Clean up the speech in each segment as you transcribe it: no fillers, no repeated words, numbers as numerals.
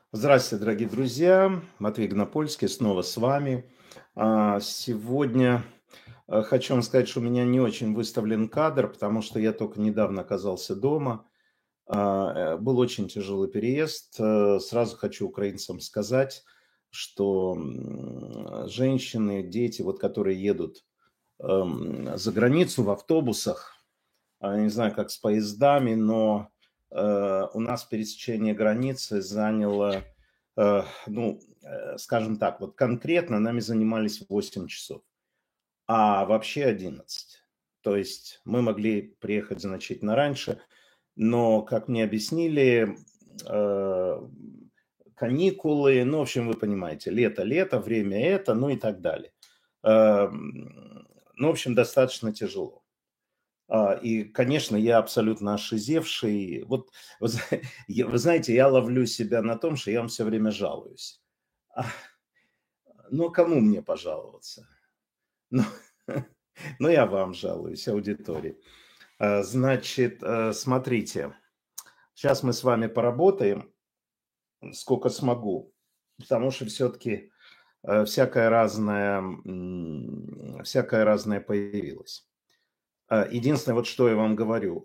Здравствуйте, дорогие друзья. Матвей Гнопольский снова с вами. Сегодня хочу вам сказать, что у меня не очень выставлен кадр, потому что я только недавно оказался дома. Был очень тяжелый переезд. Сразу хочу украинцам сказать, что женщины, дети, вот, которые едут за границу в автобусах, не знаю, как с поездами, но у нас пересечение границы заняло, скажем так, вот конкретно нами занимались 8 часов, а вообще 11. То есть мы могли приехать значительно раньше, но, как мне объяснили, э, каникулы, ну, в общем, вы понимаете, лето, время это, ну и так далее. Ну, в общем, достаточно тяжело. И, конечно, я абсолютно ошизевший. Вот вы зна вы знаете, я ловлю себя на том, что я вам все время жалуюсь. А, ну, кому мне пожаловаться? Ну, ну, я вам жалуюсь, аудитории. Значит, смотрите, сейчас мы с вами поработаем, сколько смогу, потому что все-таки всякое разное появилось. Единственное, вот что я вам говорю,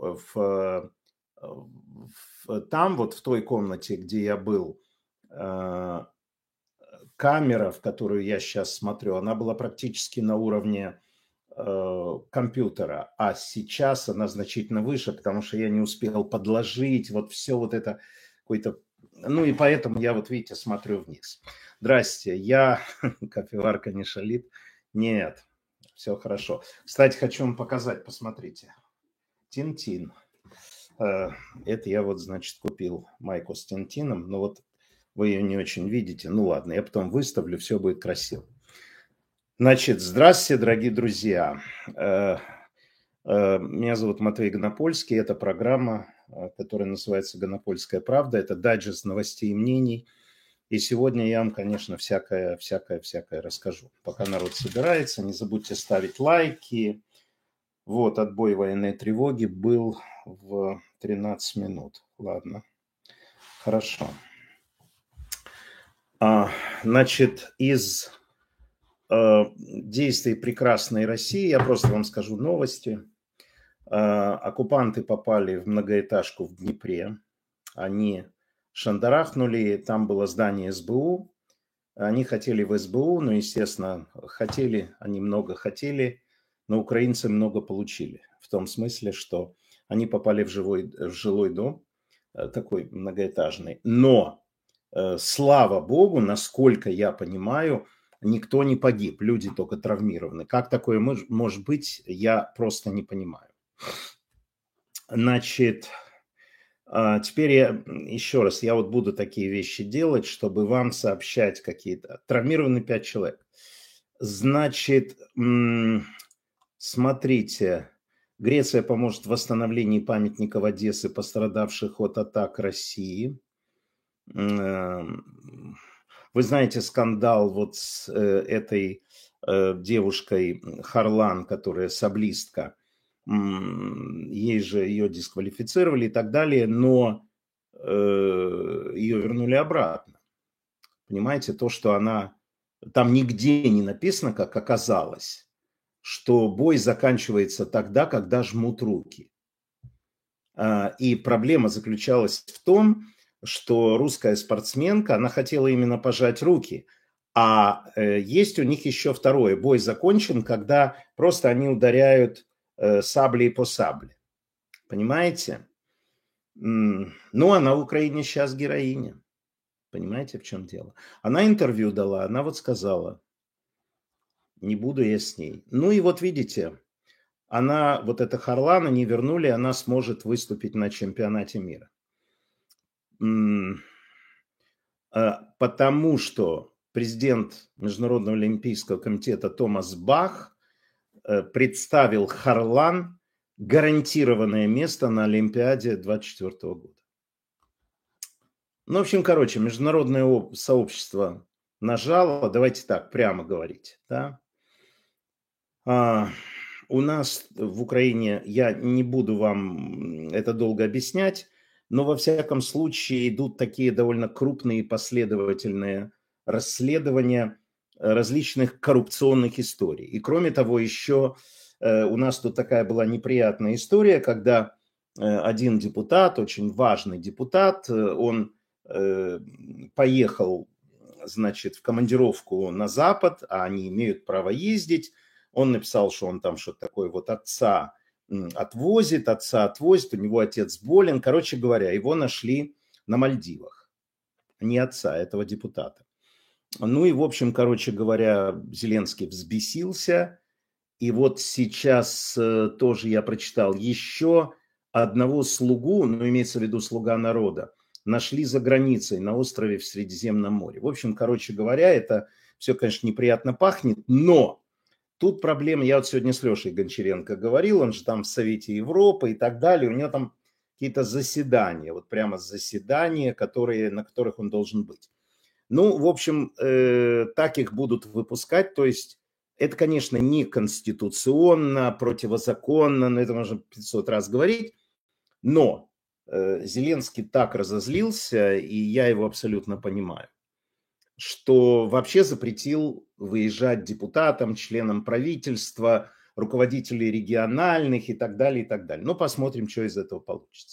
там вот в той комнате, где я был, э, камера, в которую я сейчас смотрю, она была практически на уровне, компьютера, а сейчас она значительно выше, потому что я не успел подложить вот все вот это какой-то, ну и поэтому я вот, видите, смотрю вниз. Здрасте, я кофеварка не шалит. Нет, все хорошо. Кстати, хочу вам показать, посмотрите. Тинтин. Э, Это я вот, значит, купил майку с Тинтином, но вот вы ее не очень видите. Ну ладно, я потом выставлю, все будет красиво. Значит, здравствуйте, дорогие друзья. Э, Меня зовут Матвей Гонопольский. Это программа, которая называется «Гонопольская правда». Это дайджест новостей и мнений. И сегодня я вам, конечно, всякое расскажу. Пока народ собирается, не забудьте ставить лайки. Вот, отбой военной тревоги был в 13 минут. Ладно, хорошо. А, Значит, из действий прекрасной России, я просто вам скажу новости. Оккупанты попали в многоэтажку в Днепре. Они шандарахнули, там было здание СБУ. Они хотели в СБУ, но, естественно, хотели, они много хотели, но украинцы много получили. В том смысле, что они попали в жилой дом, такой многоэтажный. Но, слава богу, насколько я понимаю, никто не погиб, люди только травмированы. Как такое может быть, я просто не понимаю. Значит, теперь я еще раз, я вот буду такие вещи делать, чтобы вам сообщать какие-то. Травмированы 5 человек. Значит, смотрите, Греция поможет в восстановлении памятников Одессы, пострадавших от атак России. Вы знаете скандал вот с этой девушкой Харлан, которая саблистка. Ей же ее дисквалифицировали и так далее, но ее вернули обратно. Понимаете, то, что она... Там нигде не написано, как оказалось, что бой заканчивается тогда, когда жмут руки. И проблема заключалась в том, что русская спортсменка, она хотела именно пожать руки. Есть у них еще второе. Бой закончен, когда просто они ударяют саблей по сабле. Понимаете? Ну, она в Украине сейчас героиня. Понимаете, в чем дело? Она интервью дала, она вот сказала, не буду я с ней. Ну и вот видите, она, вот эта Харлана не вернули, она сможет выступить на чемпионате мира. Потому что президент Международного олимпийского комитета Томас Бах представил Харлан гарантированное место на Олимпиаде 2024 года. Ну, в общем, короче, международное сообщество нажало, давайте так, прямо говорить, да. У нас в Украине, я не буду вам это долго объяснять, но во всяком случае идут такие довольно крупные последовательные расследования различных коррупционных историй. И кроме того, еще у нас тут такая была неприятная история, когда один депутат, очень важный депутат, он поехал, значит, в командировку на Запад, а они имеют право ездить. Он написал, что он там что-то такое вот отца отвозит, у него отец болен. Короче говоря, его нашли на Мальдивах. Не отца, этого депутата. Ну и, в общем, короче говоря, Зеленский взбесился. И вот сейчас тоже я прочитал еще одного слугу, ну, имеется в виду слуга народа, нашли за границей на острове в Средиземном море. В общем, короче говоря, это все, конечно, неприятно пахнет, но тут проблема, я вот сегодня с Лешей Гончаренко говорил, он же там в Совете Европы и так далее, у него там какие-то заседания, вот прямо заседания, на которых он должен быть. Ну, в общем, так их будут выпускать, то есть это, конечно, не конституционно, противозаконно, но это можно 500 раз говорить, но Зеленский так разозлился, и я его абсолютно понимаю, что вообще запретил выезжать депутатам, членам правительства, руководителей региональных и так далее, и так далее. Ну, посмотрим, что из этого получится.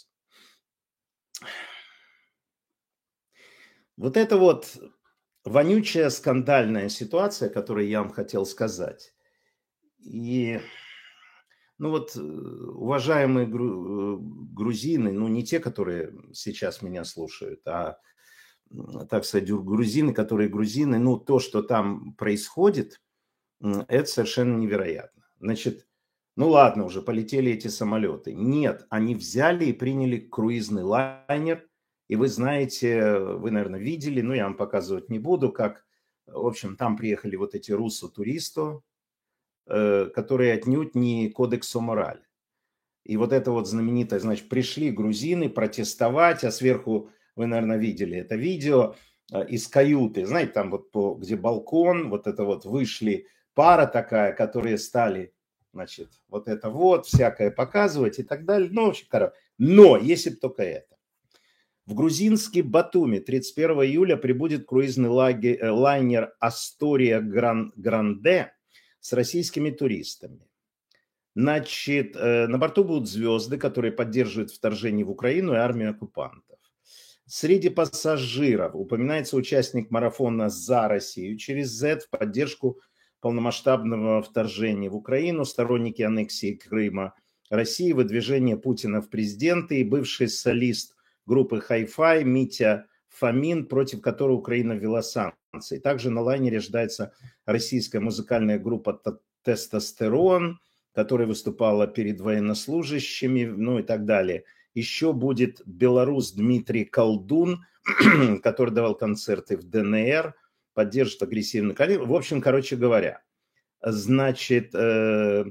Вот это вот вонючая скандальная ситуация, которую я вам хотел сказать. И, ну вот, уважаемые грузины, ну не те, которые сейчас меня слушают, а, так сказать, грузины, ну то, что там происходит, это совершенно невероятно. Значит, ну ладно, уже полетели эти самолеты. Нет, они взяли и приняли круизный лайнер. И вы знаете, вы, наверное, видели, но я вам показывать не буду, как, в общем, там приехали вот эти руссо-туристы, которые отнюдь не кодексу морали. И вот это вот знаменитое, значит, пришли грузины протестовать, а сверху, вы, наверное, видели это видео, из каюты, знаете, там вот где балкон, вот это вот вышли пара такая, которые стали, значит, вот это вот, всякое показывать и так далее. Ну, очень короче. Но, если бы только это. В грузинский Батуми 31 июля прибудет круизный лайнер «Астория Гранде» с российскими туристами. Значит, на борту будут звезды, которые поддерживают вторжение в Украину и армию оккупантов. Среди пассажиров упоминается участник марафона «За Россию» через Z в поддержку полномасштабного вторжения в Украину, сторонники аннексии Крыма России, выдвижения Путина в президенты и бывший солист группы Hi-Fi Митя Фомин, против которого Украина ввела санкции. Также на лайнере ждается российская музыкальная группа «Тестостерон», которая выступала перед военнослужащими, ну и так далее. Еще будет белорус Дмитрий Колдун, который давал концерты в ДНР, поддержит агрессивный конфликт. В общем, короче говоря, значит, вот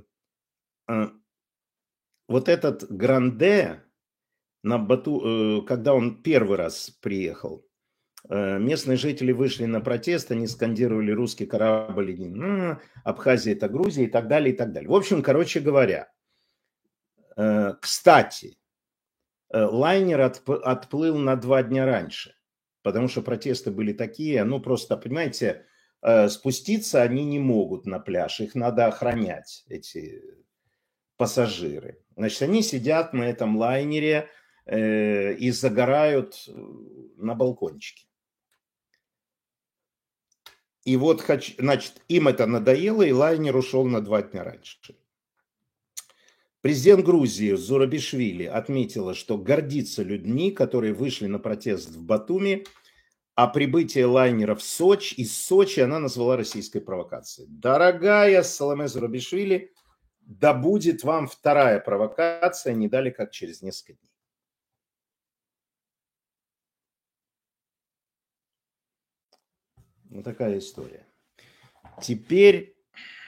этот Гранде, на Бату, когда он первый раз приехал, местные жители вышли на протест, они скандировали «русский корабль», Абхазия – это Грузия и так далее, и так далее. В общем, короче говоря, кстати, лайнер отплыл на 2 дня раньше, потому что протесты были такие, ну просто, понимаете, спуститься они не могут на пляж, их надо охранять, эти пассажиры. Значит, они сидят на этом лайнере и загорают на балкончике. И вот, значит, им это надоело, и лайнер ушел на 2 дня раньше. Президент Грузии Зурабишвили отметила, что гордится людьми, которые вышли на протест в Батуми, а прибытие лайнера в Сочи, из Сочи она назвала российской провокацией. Дорогая Саломе Зурабишвили, да будет вам вторая провокация, не дали как через несколько дней. Вот такая история. Теперь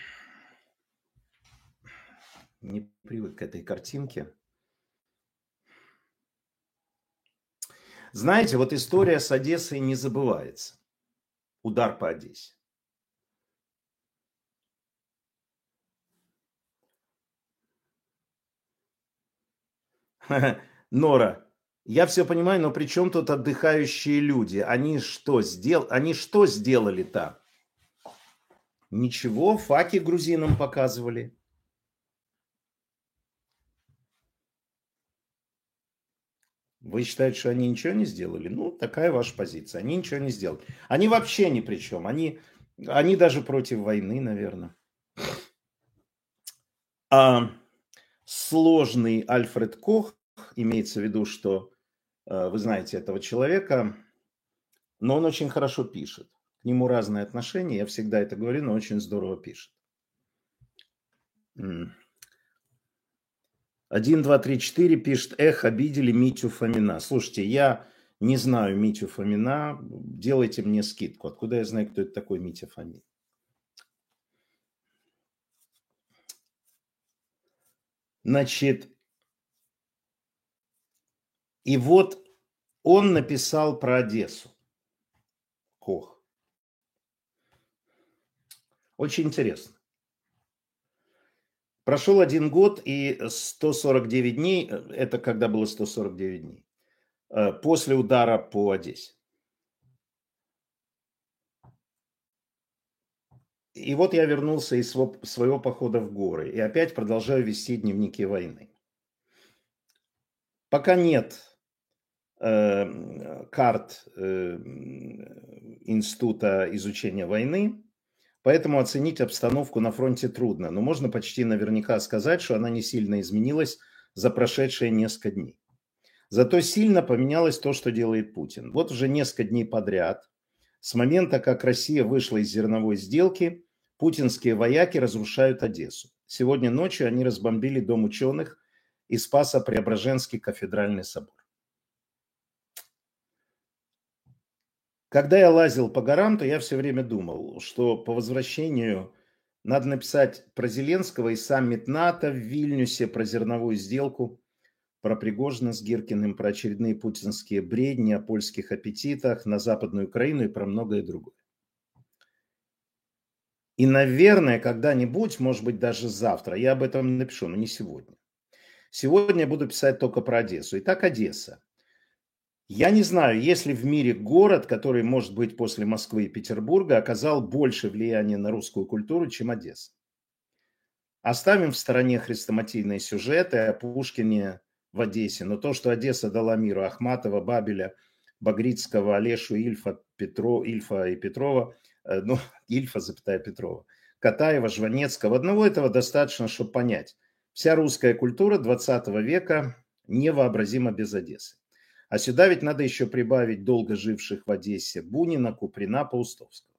не привык к этой картинке. Знаете, вот история с Одессой не забывается. Удар по Одессе. Нора, Я все понимаю, но при чем тут отдыхающие люди? Они что сделали-то? Ничего, факи грузинам показывали. Вы считаете, что они ничего не сделали? Ну, такая ваша позиция. Они ничего не сделали. Они вообще ни при чем. Они даже против войны, наверное. Сложный Альфред Кох, имеется в виду, что вы знаете этого человека, но он очень хорошо пишет. К нему разные отношения, я всегда это говорю, но очень здорово пишет. 1, 2, 3, 4 пишет: эх, обидели Митю Фомина. Слушайте, я не знаю Митю Фомина, делайте мне скидку. Откуда я знаю, кто это такой Митя Фомин? Значит, и вот он написал про Одессу. Кох. Очень интересно. Прошел 1 год и 149 дней, это когда было 149 дней, после удара по Одессе. И вот я вернулся из своего похода в горы и опять продолжаю вести дневники войны. Пока нет карт Института изучения войны, поэтому оценить обстановку на фронте трудно, но можно почти наверняка сказать, что она не сильно изменилась за прошедшие несколько дней. Зато сильно поменялось то, что делает Путин. Вот уже несколько дней подряд, с момента, как Россия вышла из зерновой сделки, путинские вояки разрушают Одессу. Сегодня ночью они разбомбили Дом ученых и Спасо-Преображенский кафедральный собор. Когда я лазил по горам, то я все время думал, что по возвращению надо написать про Зеленского и саммит НАТО в Вильнюсе, про зерновую сделку, про Пригожина с Гиркиным, про очередные путинские бредни о польских аппетитах на Западную Украину и про многое другое. И, наверное, когда-нибудь, может быть, даже завтра, я об этом напишу, но не сегодня. Сегодня я буду писать только про Одессу. Итак, Одесса. Я не знаю, есть ли в мире город, который, может быть, после Москвы и Петербурга оказал больше влияния на русскую культуру, чем Одесса. Оставим в стороне хрестоматийные сюжеты о Пушкине в Одессе, но то, что Одесса дала миру Ахматова, Бабеля, Багрицкого, Олешу, Ильфа и Петрова, Ильфа, Петрова, Катаева, Жванецкого, одного этого достаточно, чтобы понять. Вся русская культура 20 века невообразима без Одессы. А сюда ведь надо еще прибавить долго живших в Одессе Бунина, Куприна, Паустовского.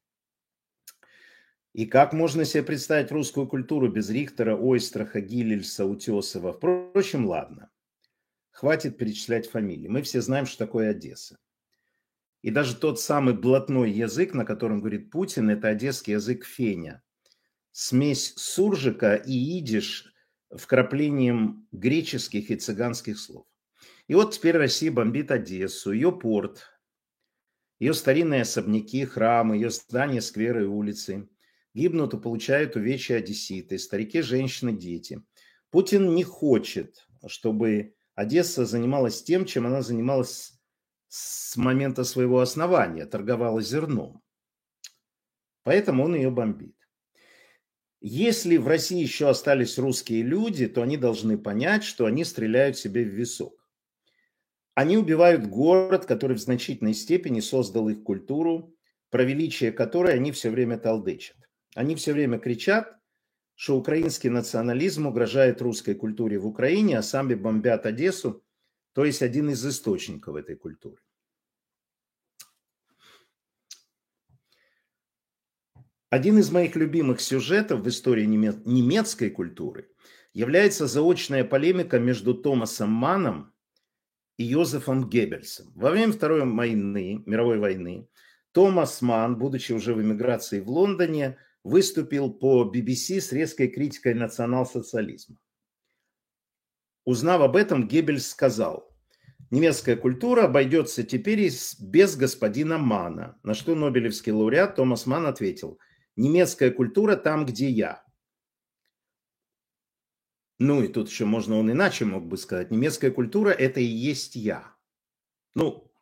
И как можно себе представить русскую культуру без Рихтера, Ойстраха, Гиллельса, Утесова? Впрочем, ладно. Хватит перечислять фамилии. Мы все знаем, что такое Одесса. И даже тот самый блатной язык, на котором говорит Путин, это одесский язык феня. Смесь суржика и идиш вкраплением греческих и цыганских слов. И вот теперь Россия бомбит Одессу, ее порт, ее старинные особняки, храмы, ее здания, скверы и улицы. Гибнут и получают увечья одесситы, старики, женщины, дети. Путин не хочет, чтобы Одесса занималась тем, чем она занималась с момента своего основания, торговала зерном. Поэтому он ее бомбит. Если в России еще остались русские люди, то они должны понять, что они стреляют себе в висок. Они убивают город, который в значительной степени создал их культуру, про величие которой они все время толдычат. Они все время кричат, что украинский национализм угрожает русской культуре в Украине, а сами бомбят Одессу, то есть один из источников этой культуры. Один из моих любимых сюжетов в истории немецкой культуры является заочная полемика между Томасом Манном и Йозефом Геббельсом. Во время Второй мировой войны Томас Манн, будучи уже в эмиграции в Лондоне, выступил по BBC с резкой критикой национал-социализма. Узнав об этом, Геббельс сказал: немецкая культура обойдется теперь без господина Манна. На что нобелевский лауреат Томас Манн ответил: немецкая культура там, где я. Ну и тут еще можно, он иначе мог бы сказать, немецкая культура – это и есть я. Ну,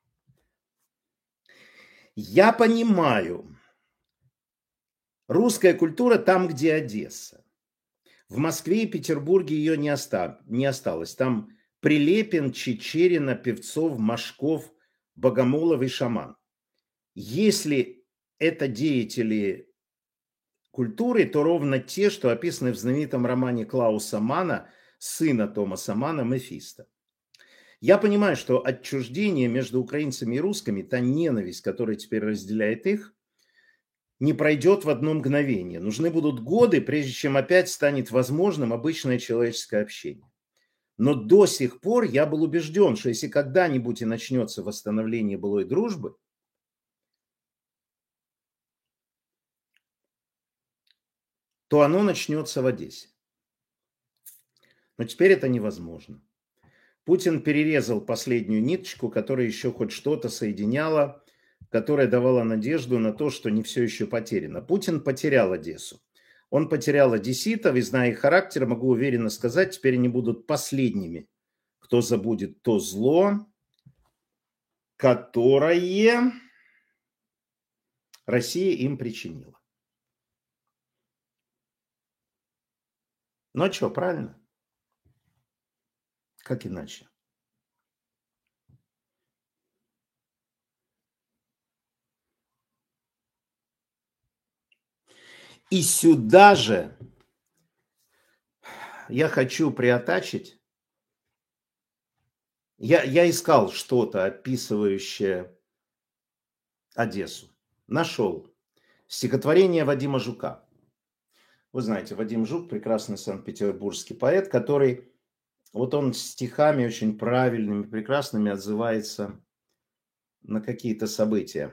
я понимаю, русская культура там, где Одесса. В Москве и Петербурге ее не осталось. Там Прилепин, Чичерина, Певцов, Машков, Богомолов и Шаман. Если это деятели культуры, то ровно те, что описаны в знаменитом романе Клауса Манна, сына Томаса Манна, «Мефисто». Я понимаю, что отчуждение между украинцами и русскими, та ненависть, которая теперь разделяет их, не пройдет в одно мгновение. Нужны будут годы, прежде чем опять станет возможным обычное человеческое общение. Но до сих пор я был убежден, что если когда-нибудь и начнется восстановление былой дружбы, то оно начнется в Одессе. Но теперь это невозможно. Путин перерезал последнюю ниточку, которая еще хоть что-то соединяла, которая давала надежду на то, что не все еще потеряно. Путин потерял Одессу. Он потерял одесситов, и, зная их характер, могу уверенно сказать, теперь они будут последними, кто забудет то зло, которое Россия им причинила. Ну а что, правильно? Как иначе? И сюда же я хочу приотачить. Я искал что-то, описывающее Одессу. Нашел. Стихотворение Вадима Жука. Вы знаете, Вадим Жук – прекрасный санкт-петербургский поэт, который, вот он стихами очень правильными, прекрасными отзывается на какие-то события.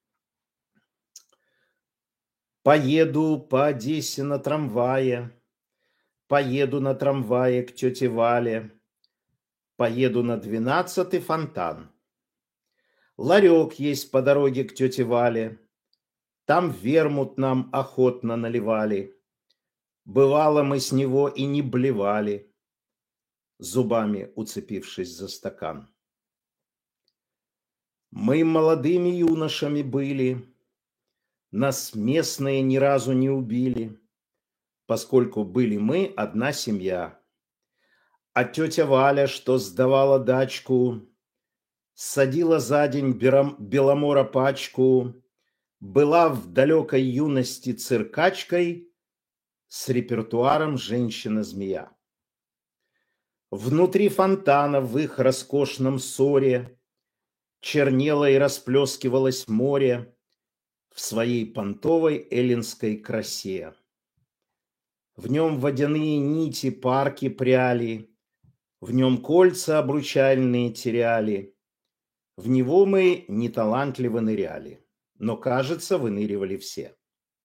«Поеду по Одессе на трамвае, поеду на трамвае к тете Вале, поеду на 12-й фонтан. Ларек есть по дороге к тете Вале, там вермут нам охотно наливали. Бывало, мы с него и не блевали, зубами уцепившись за стакан. Мы молодыми юношами были, нас местные ни разу не убили, поскольку были мы одна семья. А тетя Валя, что сдавала дачку, садила за день беломора пачку, была в далекой юности циркачкой с репертуаром «Женщина-змея». Внутри фонтана в их роскошном ссоре чернело и расплескивалось море в своей понтовой эллинской красе. В нем водяные нити парки пряли, в нем кольца обручальные теряли. В него мы неталантливо ныряли, но, кажется, выныривали все.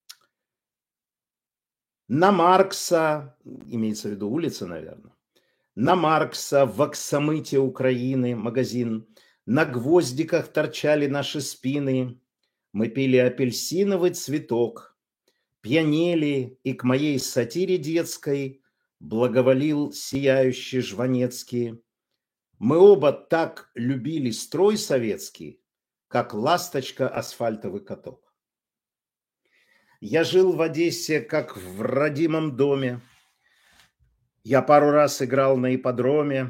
На Маркса, имеется в виду улица, наверное, на Маркса в Аксамыте Украины магазин, на гвоздиках торчали наши спины, мы пили апельсиновый цветок, пьянели, и к моей сатире детской благоволил сияющий Жванецкий. Мы оба так любили строй советский, как ласточка асфальтовый каток. Я жил в Одессе, как в родимом доме. Я пару раз играл на ипподроме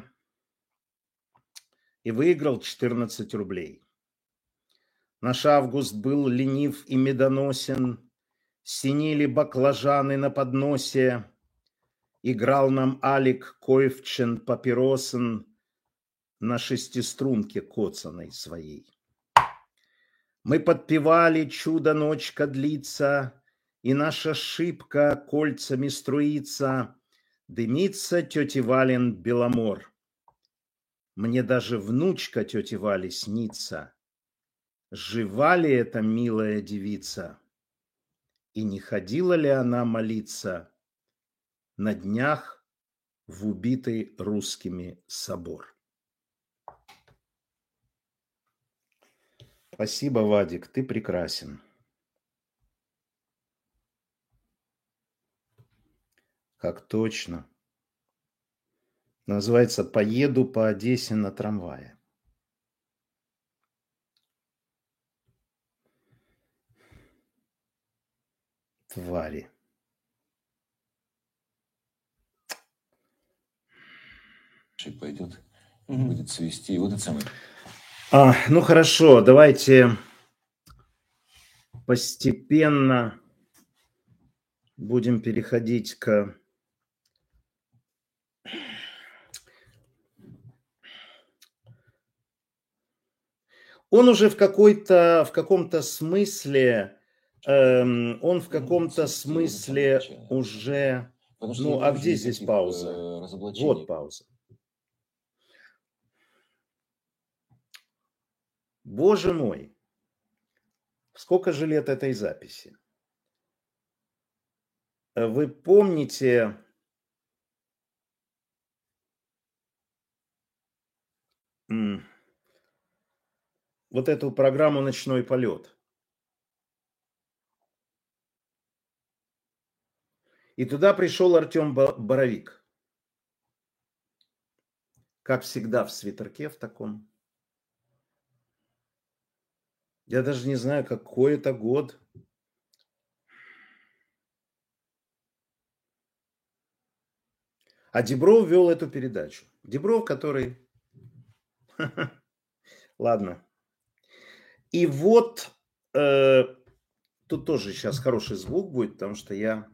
и выиграл 14 рублей. Наш август был ленив и медоносен, синели баклажаны на подносе, играл нам Алик Койфчен папиросен на шестиструнке коцаной своей. Мы подпевали «Чудо-ночка длится», и наша шибка кольцами струится, дымится тети Валин беломор. Мне даже внучка тети Вали снится. Жива ли эта милая девица? И не ходила ли она молиться на днях в убитый русскими собор? Спасибо, Вадик, ты прекрасен. Как точно. Называется «Поеду по Одессе на трамвае». Твари. Пойдет, будет цвести. Вот это самое. Ну хорошо, давайте постепенно будем переходить к... Он уже в каком-то смысле, он в каком-то смысле уже... Ну, а где здесь пауза? Вот пауза. Боже мой, сколько же лет этой записи? Вы помните... вот эту программу «Ночной полет». И туда пришел Артем Боровик. Как всегда в свитерке в таком. Я даже не знаю, какой это год. А Дибров вел эту передачу. Дибров, который... Ладно. И вот тут тоже сейчас хороший звук будет, потому что я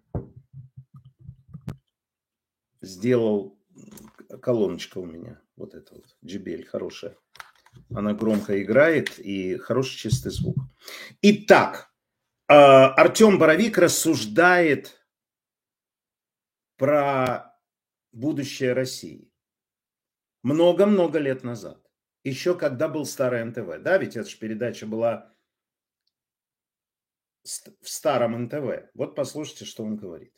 сделал... Колоночка у меня. Вот эта вот. JBL хорошая. Она громко играет и хороший чистый звук. Итак, Артем Боровик рассуждает про будущее России. Много-много лет назад. Еще когда был старый НТВ. Да, ведь эта же передача была в старом НТВ. Вот послушайте, что он говорит.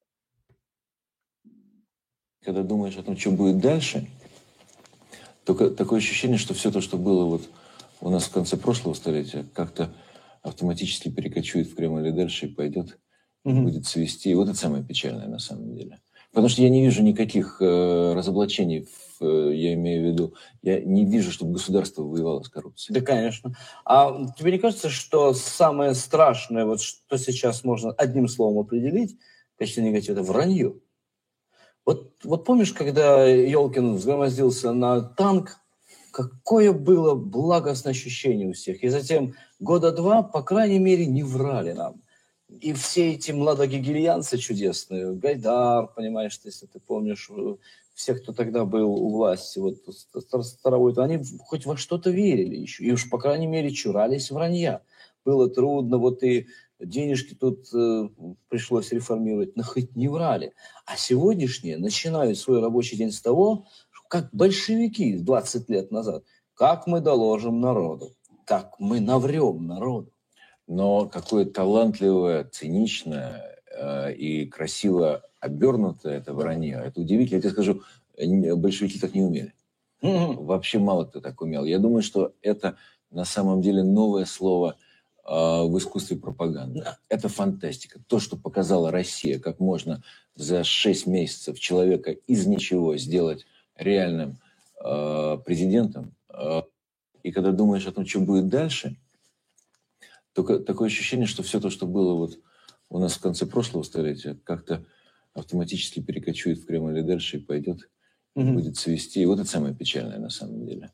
Когда думаешь о том, что будет дальше, только такое ощущение, что все то, что было вот у нас в конце прошлого столетия, как-то автоматически перекочует в Кремль и дальше и пойдет, будет цвести. И вот это самое печальное на самом деле. Потому что я не вижу никаких разоблачений, я имею в виду, я не вижу, чтобы государство воевало с коррупцией. Да, конечно. А тебе не кажется, что самое страшное, вот что сейчас можно одним словом определить, в качестве негатива, это вранье? Вот помнишь, когда Ёлкин взгромоздился на танк, какое было благостное ощущение у всех. И затем года два, по крайней мере, не врали нам. И все эти младогегельянцы чудесные, Гайдар, понимаешь, если ты помнишь, все, кто тогда был у власти, вот старовой, они хоть во что-то верили еще. И уж, по крайней мере, чурались вранья. Было трудно, вот и денежки тут пришлось реформировать, но хоть не врали. А сегодняшние начинают свой рабочий день с того, как большевики 20 лет назад, как мы доложим народу, как мы наврем народу. Но какое талантливое, циничное и красиво обернутое это вранье. Это удивительно. Я тебе скажу, большевики так не умели. Вообще мало кто так умел. Я думаю, что это на самом деле новое слово в искусстве пропаганды. Это фантастика. То, что показала Россия, как можно за 6 месяцев человека из ничего сделать реальным президентом. И когда думаешь о том, что будет дальше, только такое ощущение, что все то, что было вот у нас в конце прошлого столетия, как-то автоматически перекочует в Кремль и дальше и пойдет, будет цвести. И вот это самое печальное на самом деле.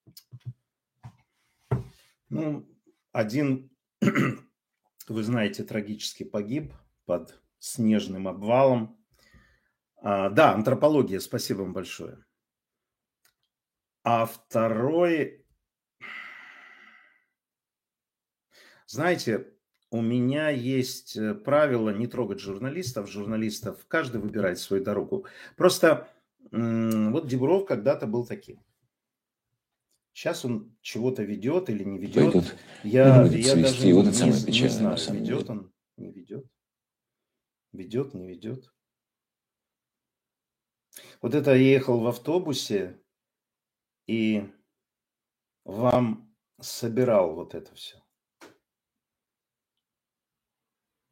Ну, один, вы знаете, трагически погиб под снежным обвалом. Да, антропология, спасибо вам большое. А второй... Знаете, у меня есть правило не трогать журналистов. Журналистов каждый выбирает свою дорогу. Просто вот Дибров когда-то был таким. Сейчас он чего-то ведет или не ведет. Пойдет, я будет даже цвести. Вот это самое не печальное знаю, на самом ведет деле. он, не ведет. Ведет, не ведет. Вот это я ехал в автобусе и вам собирал вот это все.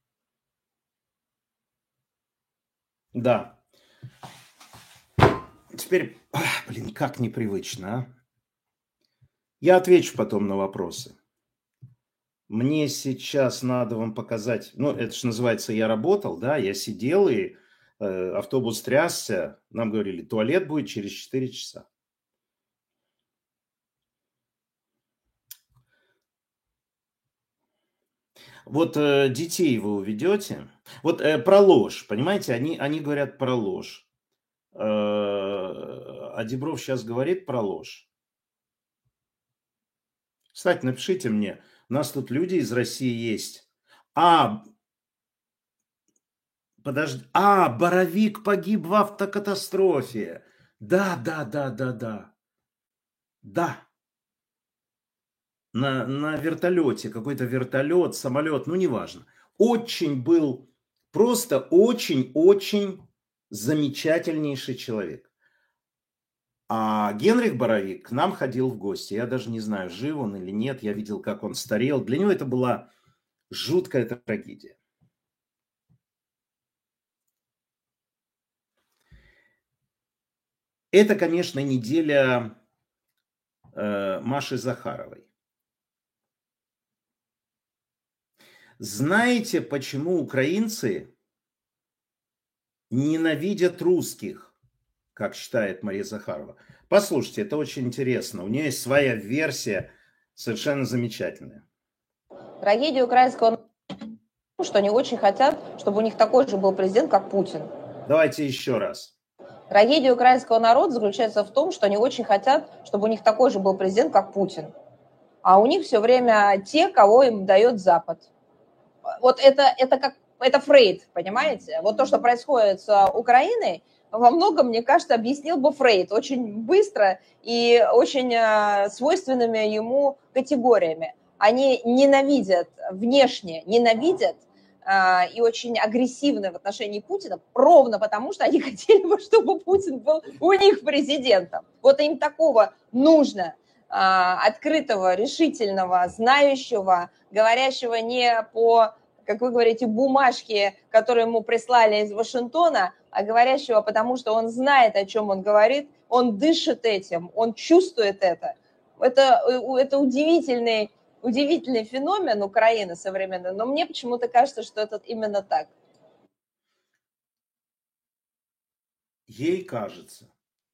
Да. Теперь, блин, как непривычно, а? Я отвечу потом на вопросы. Мне сейчас надо вам показать, ну, это же называется «я работал», да, я сидел, и автобус трясся, нам говорили, туалет будет через 4 часа. Вот детей вы уведете, вот про ложь, понимаете, они говорят про ложь, а Дибров сейчас говорит про ложь. Кстати, напишите мне, у нас тут люди из России есть. Подожди. Боровик погиб в автокатастрофе. Да. Да. На вертолете. Какой-то вертолет, самолет, ну неважно. Очень был, просто очень-очень замечательнейший человек. А Генрих Боровик к нам ходил в гости. Я даже не знаю, жив он или нет. Я видел, как он старел. Для него это была жуткая трагедия. Это, конечно, неделя Маши Захаровой. Знаете, почему украинцы ненавидят русских, как считает Мария Захарова? Послушайте, это очень интересно. У нее есть своя версия, совершенно замечательная. Трагедия украинского, что они очень хотят, чтобы у них такой же был президент, как Путин. Давайте еще раз. Трагедия украинского народа заключается в том, что они очень хотят, чтобы у них такой же был президент, как Путин. А у них все время те, кого им дает Запад. Вот это Фрейд, понимаете? Вот то, что происходит с Украиной, во многом, мне кажется, объяснил бы Фрейд очень быстро и очень свойственными ему категориями. Они ненавидят, внешне ненавидят и очень агрессивны в отношении Путина, ровно потому, что они хотели бы, чтобы Путин был у них президентом. Вот им такого нужно, открытого, решительного, знающего, говорящего не по, как вы говорите, бумажке, которую ему прислали из Вашингтона, а говорящего потому, что он знает, о чем он говорит, он дышит этим, он чувствует это. Это удивительный феномен Украины современной, но мне почему-то кажется, что это именно так. Ей кажется.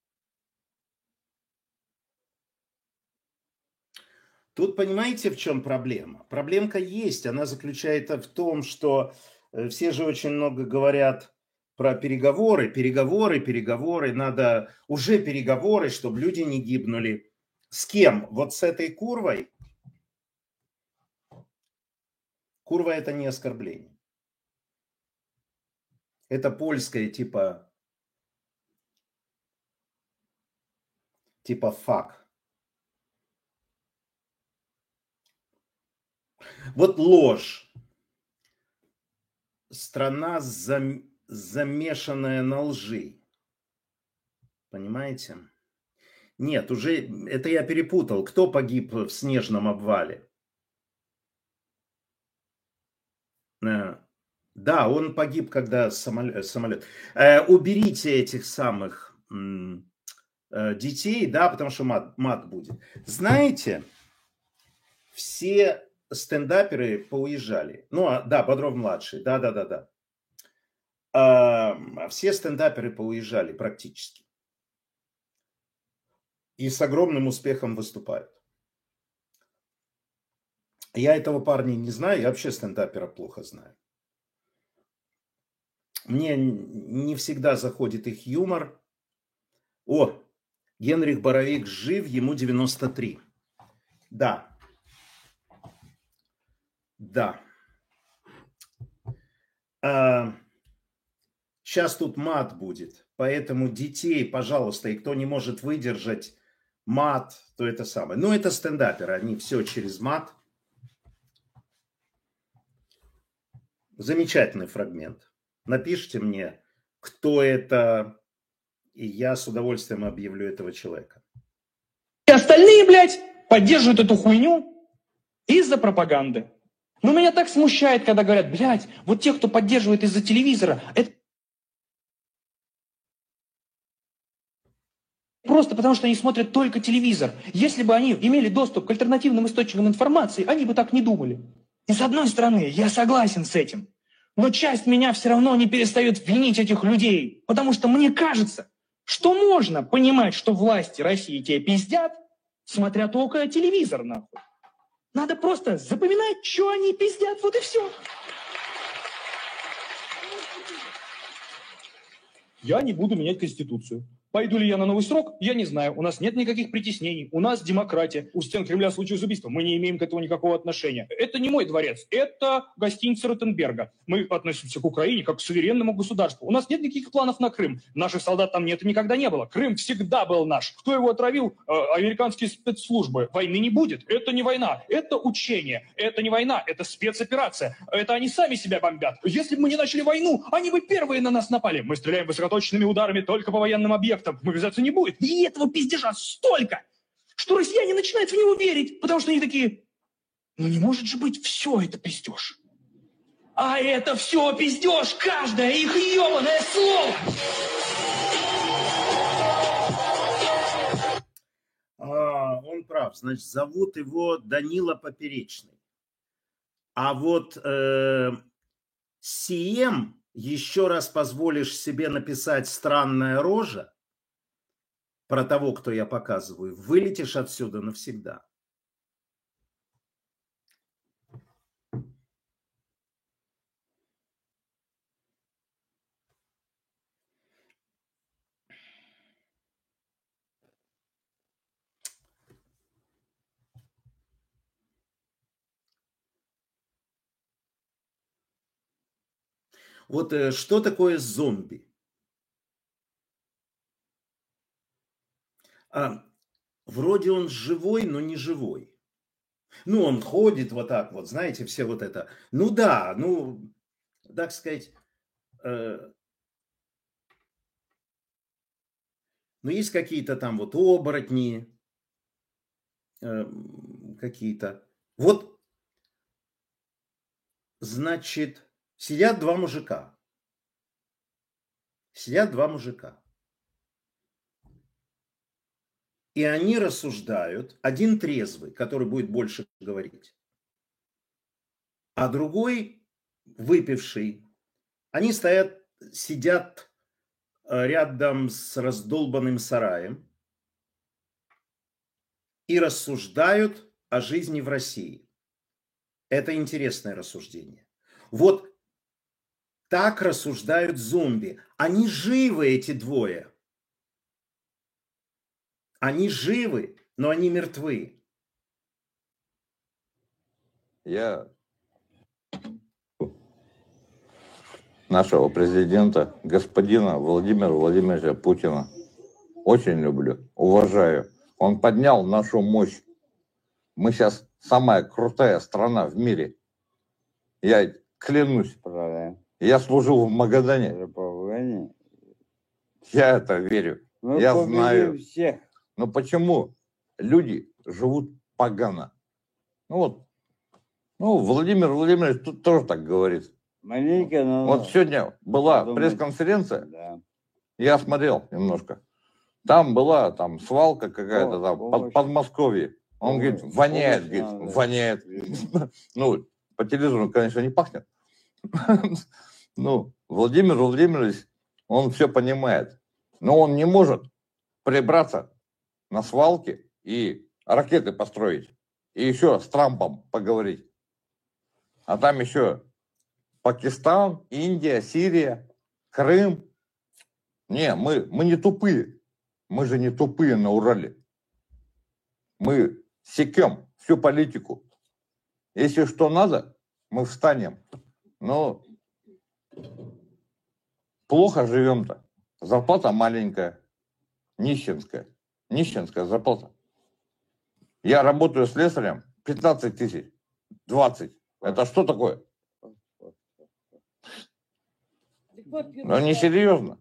Тут понимаете, в чем проблема? Проблемка есть, она заключается в том, что все же очень много говорят про переговоры, надо уже переговоры, чтобы люди не гибнули. С кем? Вот с этой курвой? Курва – это не оскорбление. Это польское типа фак. Вот ложь. Страна, замешанная на лжи. Понимаете? Нет, уже это я перепутал. Кто погиб в снежном обвале? Да, он погиб, когда самолет. Уберите этих самых детей, да, потому что мат будет. Знаете, все стендаперы поуезжали. Ну, да, Бодров-младший, да. Все стендаперы поуезжали практически. И с огромным успехом выступают. Я этого парня не знаю, я вообще стендапера плохо знаю. Мне не всегда заходит их юмор. О, Генрих Боровик жив, ему 93. Да. Сейчас тут мат будет, поэтому детей, пожалуйста, и кто не может выдержать мат, то это самое. Ну, это стендаперы, они все через мат. Замечательный фрагмент. Напишите мне, кто это, и я с удовольствием объявлю этого человека. И остальные, блядь, поддерживают эту хуйню из-за пропаганды. Но меня так смущает, когда говорят, блядь, вот те, кто поддерживает из-за телевизора, это... просто потому, что они смотрят только телевизор. Если бы они имели доступ к альтернативным источникам информации, они бы так не думали. И с одной стороны, я согласен с этим. Но часть меня все равно не перестает винить этих людей. Потому что мне кажется, что можно понимать, что власти России тебе пиздят, смотря только телевизор, нахуй. Надо просто запоминать, что они пиздят, вот и все. Я не буду менять Конституцию. Пойду ли я на новый срок, я не знаю. У нас нет никаких притеснений. У нас демократия. У стен Кремля случилось убийство. Мы не имеем к этому никакого отношения. Это не мой дворец. Это гостиница Ротенберга. Мы относимся к Украине как к суверенному государству. У нас нет никаких планов на Крым. Наших солдат там нет и никогда не было. Крым всегда был наш. Кто его отравил? Американские спецслужбы. Войны не будет. Это не война. Это учение. Это не война. Это спецоперация. Это они сами себя бомбят. Если бы мы не начали войну, они бы первые на нас напали. Мы стреляем высокоточными ударами только по военным объектам. Мобилизации не будет. И этого пиздежа столько, что россияне начинают в него верить, потому что они такие, ну не может же быть все это пиздеж. А это все пиздеж, каждое их ебаное слово. Он прав. Значит, зовут его Данила Поперечный. А вот Сием, еще раз позволишь себе написать странная рожа про того, кто я показываю, вылетишь отсюда навсегда. Вот что такое зомби? Вроде он живой, но не живой. Ну, он ходит вот так вот, знаете, все вот это. Ну да, ну, так сказать, но есть какие-то там вот оборотни, какие-то. Вот, значит, сидят два мужика. Сидят два мужика. И они рассуждают, один трезвый, который будет больше говорить, а другой выпивший. Они сидят рядом с раздолбанным сараем и рассуждают о жизни в России. Это интересное рассуждение. Вот так рассуждают зомби. Они живы, эти двое. Они живы, но они мертвы. Я нашего президента, господина Владимира Владимировича Путина, очень люблю, уважаю. Он поднял нашу мощь. Мы сейчас самая крутая страна в мире. Я клянусь. Я служил в Магадане. Я это верю. Я знаю. Всех. Но почему люди живут погано? Ну вот, Владимир Владимирович тут тоже так говорит. Маленько, но... Вот сегодня была пресс-конференция, да. Я смотрел немножко. Там была свалка какая-то там, под Подмосковье. Он говорит, воняет, воняет. Ну, по телевизору, конечно, не пахнет. Ну, Владимир Владимирович, он все понимает. Но он не может прибраться на свалке и ракеты построить. И еще с Трампом поговорить. А там еще Пакистан, Индия, Сирия, Крым. Не, мы не тупые. Мы же не тупые на Урале. Мы секем всю политику. Если что надо, мы встанем. Но плохо живем-то. Зарплата маленькая, нищенская. Нищенская зарплата. Я работаю слесарем 15 тысяч, 20. Это что такое? Ну, не серьезно.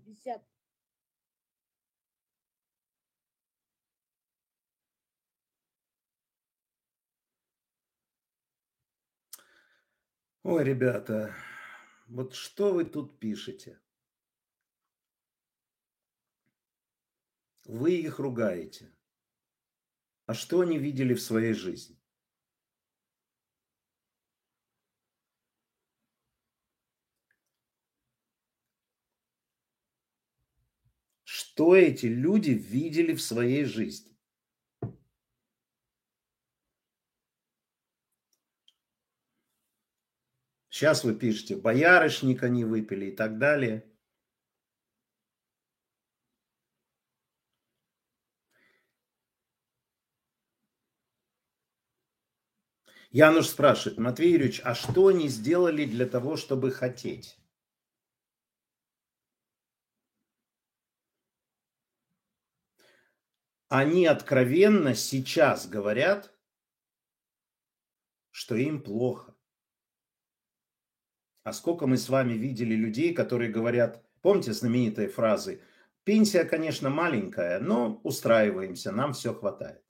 Ой, ребята, вот что вы тут пишете? Вы их ругаете. А что они видели в своей жизни? Что эти люди видели в своей жизни? Сейчас вы пишете, боярышник они выпили и так далее. Януш спрашивает, Матвей Юрьевич, а что они сделали для того, чтобы хотеть? Они откровенно сейчас говорят, что им плохо. А сколько мы с вами видели людей, которые говорят, помните знаменитые фразы, пенсия, конечно, маленькая, но устраиваемся, нам все хватает.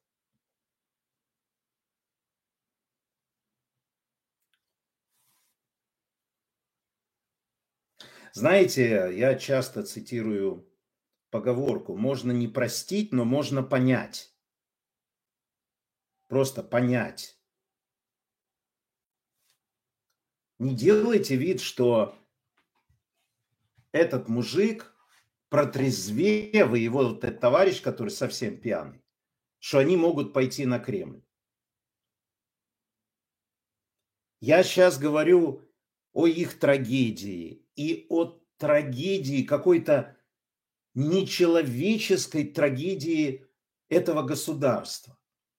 Знаете, я часто цитирую поговорку, можно не простить, но можно понять. Просто понять. Не делайте вид, что этот мужик протрезвев, и его вот этот товарищ, который совсем пьяный, что они могут пойти на Кремль. Я сейчас говорю о их трагедии и о трагедии, какой-то нечеловеческой трагедии этого государства.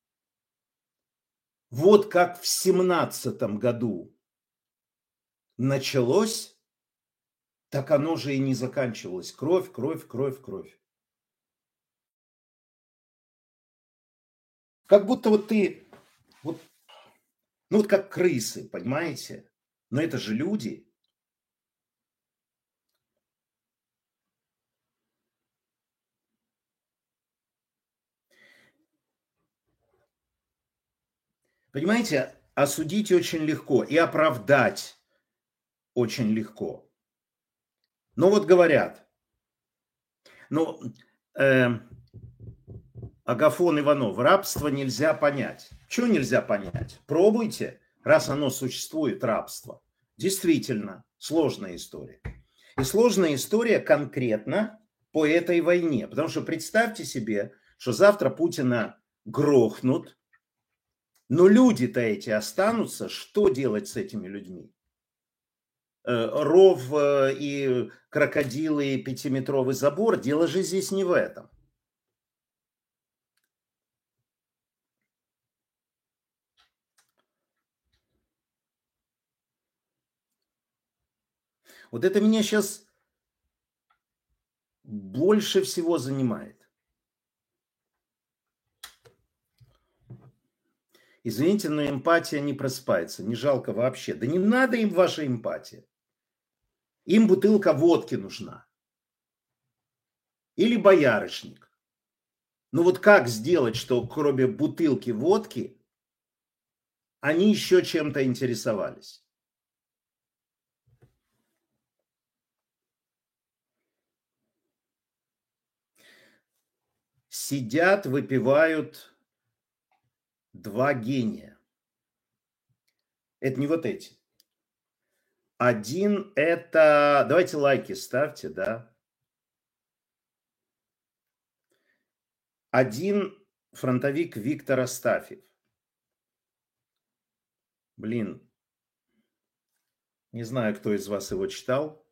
Вот как в 17-м году началось, так оно же и не заканчивалось. Кровь, кровь, кровь, кровь. Как будто вот ты, вот, ну вот как крысы, понимаете? Но это же люди. Понимаете, осудить очень легко и оправдать очень легко. Но вот говорят, ну, Агафон Иванов, рабство нельзя понять. Чего нельзя понять? Пробуйте, раз оно существует, рабство. Действительно, сложная история. И сложная история конкретно по этой войне. Потому что представьте себе, что завтра Путина грохнут, но люди-то эти останутся. Что делать с этими людьми? Ров и крокодилы и 5-метровый забор. Дело же здесь не в этом. Вот это меня сейчас больше всего занимает. Извините, но эмпатия не просыпается. Не жалко вообще. Да не надо им ваша эмпатия. Им бутылка водки нужна. Или боярышник. Ну вот как сделать, что кроме бутылки водки они еще чем-то интересовались? Сидят, выпивают два гения. Это не вот эти. Один это... Давайте лайки ставьте, да. Один фронтовик Виктор Астафьев. Блин, не знаю, кто из вас его читал.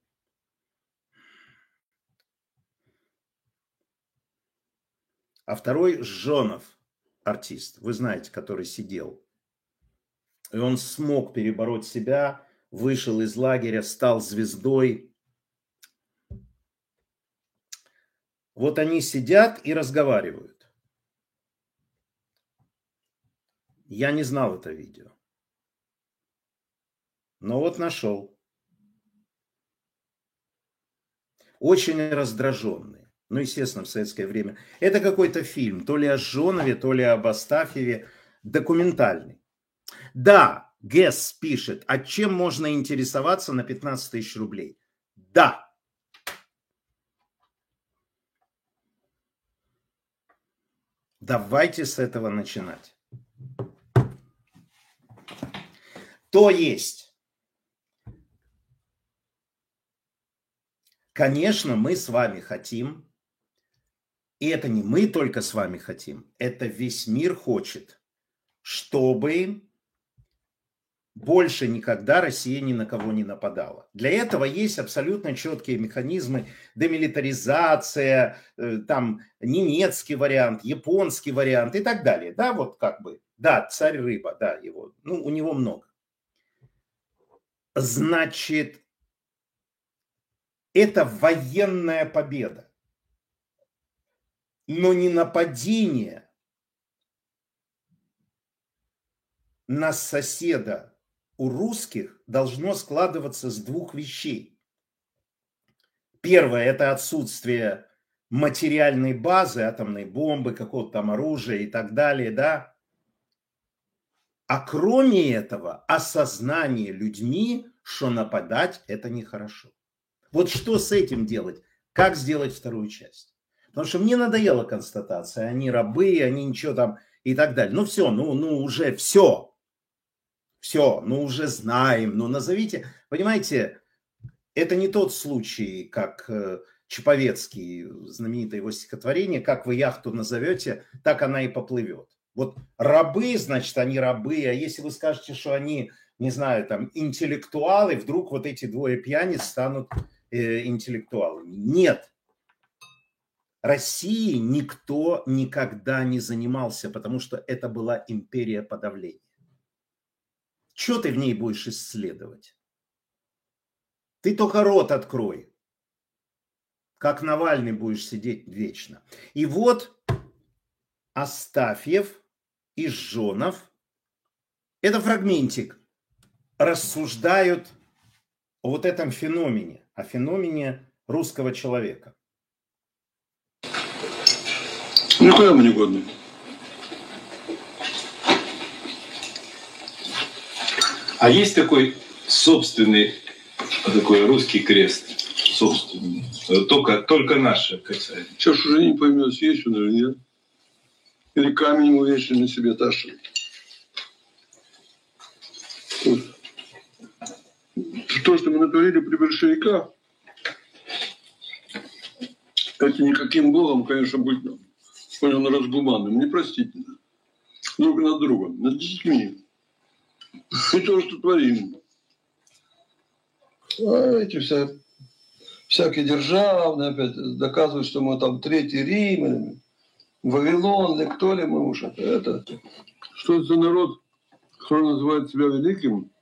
А второй Жонов, артист, вы знаете, который сидел. И он смог перебороть себя, вышел из лагеря, стал звездой. Вот они сидят и разговаривают. Я не знал это видео. Но вот нашел. Очень раздраженные. Ну, естественно, в советское время. Это какой-то фильм, то ли о Жонове, то ли об Астафьеве, документальный. Да, Гесс пишет, а чем можно интересоваться на 15 тысяч рублей? Да. Давайте с этого начинать. То есть, конечно, мы с вами хотим, и это не мы только с вами хотим, это весь мир хочет, чтобы больше никогда Россия ни на кого не нападала. Для этого есть абсолютно четкие механизмы: демилитаризация, там немецкий вариант, японский вариант и так далее. Да, вот как бы, да, царь рыба, да, его, ну, у него много. Значит, это военная победа, но не нападение на соседа у русских должно складываться с двух вещей. Первое – это отсутствие материальной базы, атомной бомбы, какого-то там оружия и так далее, да. А кроме этого, осознание людьми, что нападать – это нехорошо. Вот что с этим делать? Как сделать вторую часть? Потому что мне надоела констатация. Они рабы, они ничего там и так далее. Ну все, ну уже все. Все, ну уже знаем. Ну назовите. Понимаете, это не тот случай, как Чаповецкий, знаменитое его стихотворение: как вы яхту назовете, так она и поплывет. Вот рабы, значит, они рабы. А если вы скажете, что они, не знаю, там, интеллектуалы, вдруг вот эти двое пьяниц станут интеллектуалами. Нет. Россией никто никогда не занимался, потому что это была империя подавления. Что ты в ней будешь исследовать? Ты только рот открой. Как Навальный будешь сидеть вечно. И вот Астафьев и Жонов, это фрагментик, рассуждают о вот этом феномене, о феномене русского человека. Никуда мы не годны. А есть такой собственный, такой русский крест? Собственный. Только наше касается. Сейчас уже не поймешь, есть он или нет. Или камень увешан на себе тащит. То, что мы натворили при большевиках, это никаким богом, конечно, быть, понял, разгуманным, непростительно. Друг над другом, над детьми. И то, что творим. А эти всякие державные опять доказывают, что мы там Третий Рим, Вавилон, ли кто ли мы уж это. Что это за народ, кто называет себя великим,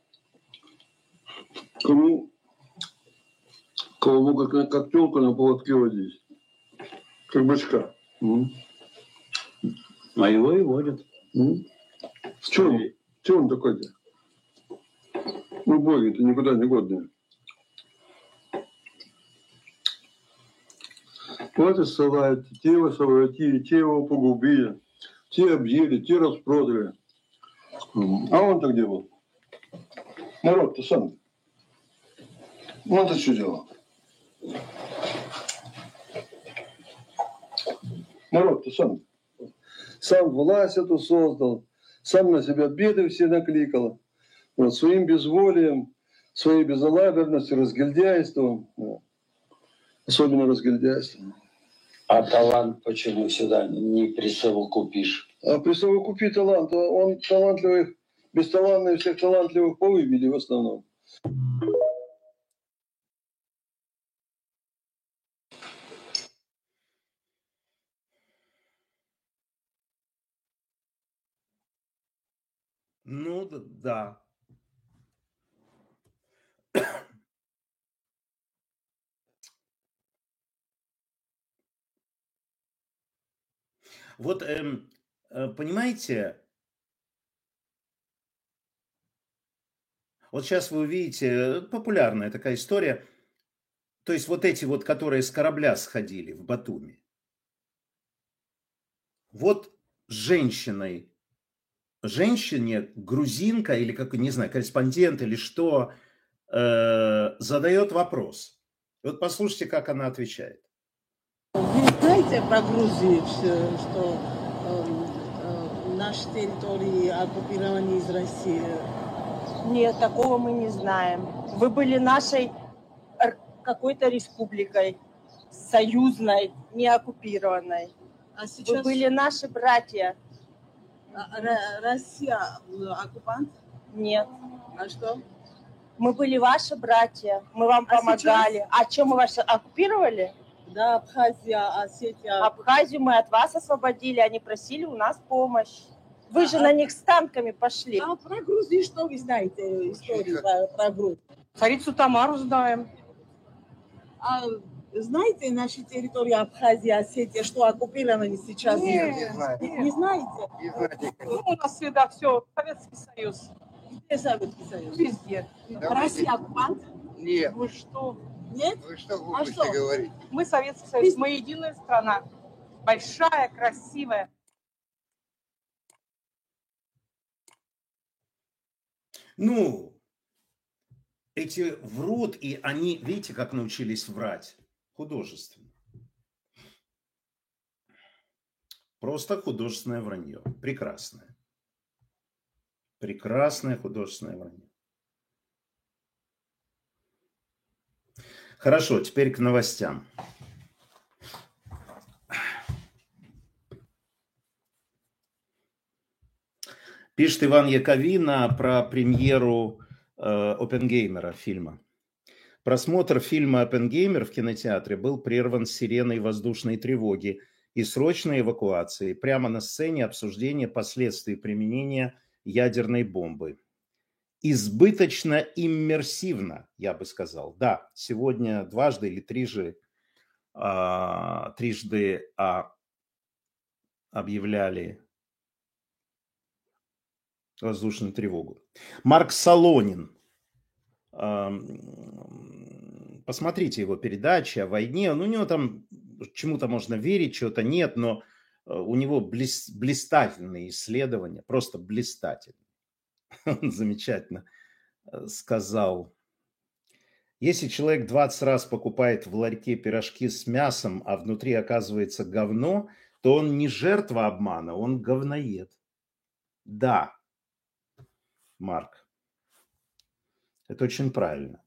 кого могут как телку на поводке водить, как бычка. А его и водят. Чего он такой-то? Ну, боги-то никуда не годные. Вот и ссылают, те его совратили, те его погубили, те объели, те распродали. А он-то где был? Народ-то сам. Он-то что делал? Народ-то сам. Сам власть эту создал, сам на себя беды все накликал. Вот, своим безволием, своей безалаберностью, разгильдяйством. Особенно разгильдяйством. А талант почему сюда не присовокупишь? А присовокупи талант. Он талантливых, бесталантных, всех талантливых повывели в основном. Ну, да. Вот, понимаете, вот сейчас вы увидите, популярная такая история, то есть вот эти вот, которые с корабля сходили в Батуми, вот женщине, грузинка или, как, не знаю, корреспондент или что, задает вопрос. Вот послушайте, как она отвечает. Вы знаете про Грузию, что наши территории оккупированы из России? Нет, такого мы не знаем. Вы были нашей какой-то республикой, союзной, не оккупированной. А Вы сейчас были наши братья. Россия оккупант? Нет. А что? Мы были ваши братья, мы вам помогали. А что, мы вас оккупировали? Да, Абхазия, Осетия. Абхазию мы от вас освободили, они просили у нас помощь. Вы же на них с танками пошли. А про Грузию что вы знаете историю про Грузию? Царицу Тамару знаем. А знаете наши территории Абхазия, Осетия, что оккупированы сейчас? Нет, Не знаете? Не знаете, Ну, у нас всегда все, Советский Союз. Где Советский Союз? Везде. Россия оккупант? нет. Вы что? Нет? Вы что А глупости что? говорите? Мы Советский Союз, мы единая страна. Большая, красивая. Ну, эти врут, и они, видите, как научились врать? Художественно. Просто художественное вранье. Прекрасное. Прекрасное художественное вранье. Хорошо, теперь к новостям. Пишет Иван Яковина про премьеру Оппенгеймера фильма. Просмотр фильма «Оппенгеймер» в кинотеатре был прерван сиреной воздушной тревоги и срочной эвакуации. Прямо на сцене обсуждение последствий применения ядерной бомбы. Избыточно иммерсивно, я бы сказал. Да, сегодня дважды или трижды объявляли воздушную тревогу. Марк Солонин. Посмотрите его передачи о войне. Ну, у него там чему-то можно верить, чего-то нет, но у него блистательные исследования, просто блистательные. Он замечательно сказал: если человек 20 раз покупает в ларьке пирожки с мясом, а внутри оказывается говно, то он не жертва обмана, он говноед. Да, Марк, это очень правильно.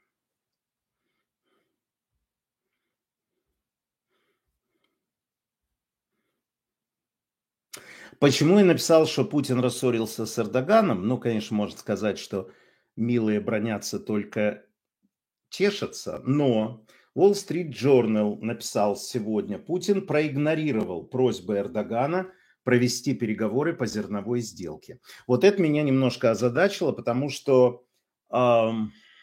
Почему я написал, что Путин рассорился с Эрдоганом? Ну, конечно, можно сказать, что милые бранятся, только тешатся. Но Wall Street Journal написал сегодня: Путин проигнорировал просьбы Эрдогана провести переговоры по зерновой сделке. Вот это меня немножко озадачило, потому что я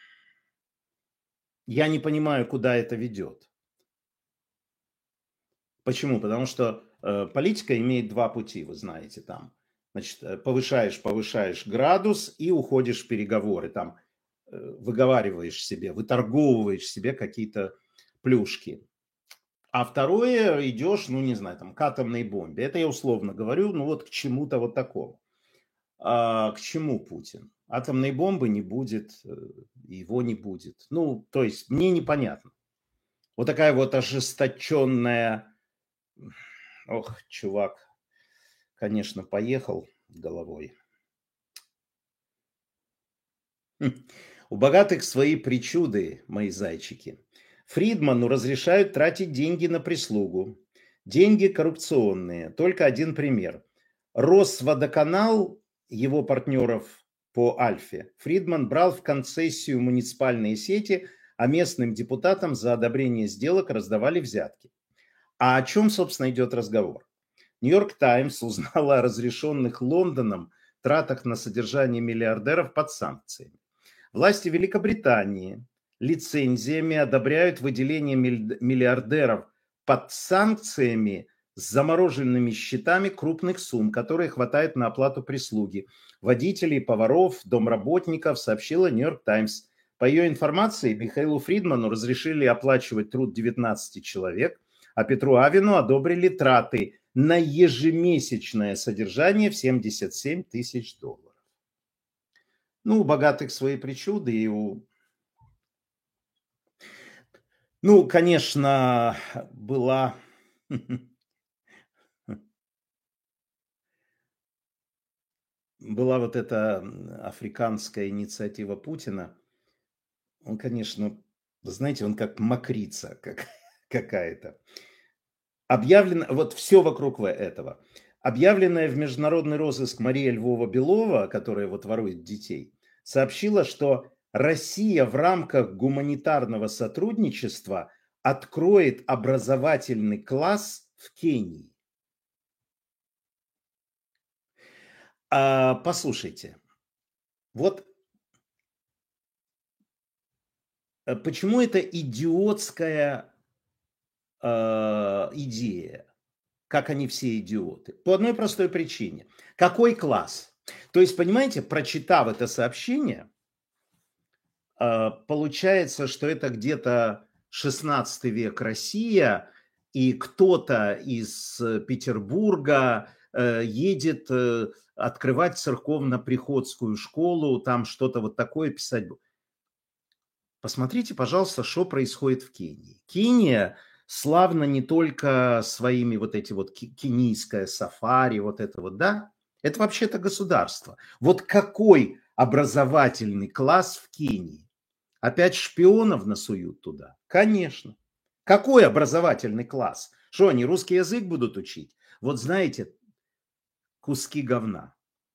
не понимаю, куда это ведет. Почему? Потому что политика имеет два пути, вы знаете, там. Значит, повышаешь градус и уходишь в переговоры, там выговариваешь себе, выторговываешь себе какие-то плюшки. А второе, идешь, ну, не знаю, там, к атомной бомбе. Это я условно говорю, ну, вот к чему-то вот такому. А к чему Путин? Атомной бомбы не будет, его не будет. Ну, то есть, мне непонятно. Вот такая вот ожесточенная... Ох, чувак, конечно, поехал головой. У богатых свои причуды, мои зайчики. Фридману разрешают тратить деньги на прислугу. Деньги коррупционные. Только один пример. Росводоканал, его партнеров по Альфе, Фридман брал в концессию муниципальные сети, а местным депутатам за одобрение сделок раздавали взятки. А о чем, собственно, идет разговор? Нью-Йорк Таймс узнала о разрешенных Лондоном тратах на содержание миллиардеров под санкциями. Власти Великобритании лицензиями одобряют выделение миллиардеров под санкциями с замороженными счетами крупных сумм, которые хватает на оплату прислуги. Водителей, поваров, домработников, сообщила Нью-Йорк Таймс. По ее информации, Михаилу Фридману разрешили оплачивать труд 19 человек, а Петру Авину одобрили траты на ежемесячное содержание в $77 тысяч. Ну, у богатых свои причуды, и у... Ну, конечно, была... была вот эта африканская инициатива Путина, он, конечно, знаете, он как мокрица какая-то. Объявлено, вот все вокруг этого. Объявленная в международный розыск Мария Львова-Белова, которая вот ворует детей, сообщила, что Россия в рамках гуманитарного сотрудничества откроет образовательный класс в Кении. Послушайте, вот почему это идиотская идея, как они все идиоты? По одной простой причине. Какой класс? То есть, понимаете, прочитав это сообщение, получается, что это где-то 16 век Россия, и кто-то из Петербурга едет открывать церковно-приходскую школу, там что-то вот такое писать. Посмотрите, пожалуйста, что происходит в Кении. Кения славна не только своими вот эти вот кенийское сафари, вот это вот, да? Это вообще-то государство. Вот какой образовательный класс в Кении? Опять шпионов насуют туда? Конечно. Какой образовательный класс? Что, они русский язык будут учить? Вот знаете, куски говна.